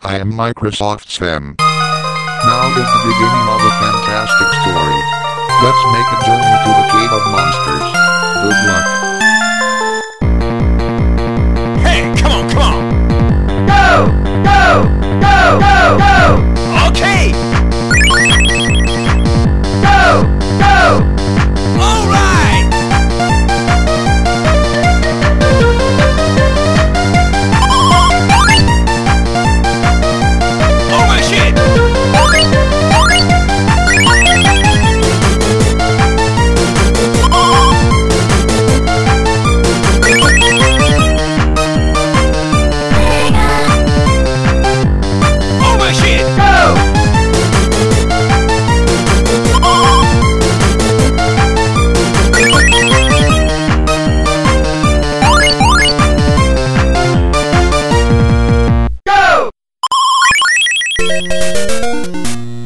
I am Microsoft Sam. Now is the beginning of a fantastic story. Let's make a journey to the Cave of Monsters. Good luck. Hey, come on, come on! Go! Go! Go! Go! Go! Okay! Go! Go! All right! Oh my shit! Oh my shit! Go! Go!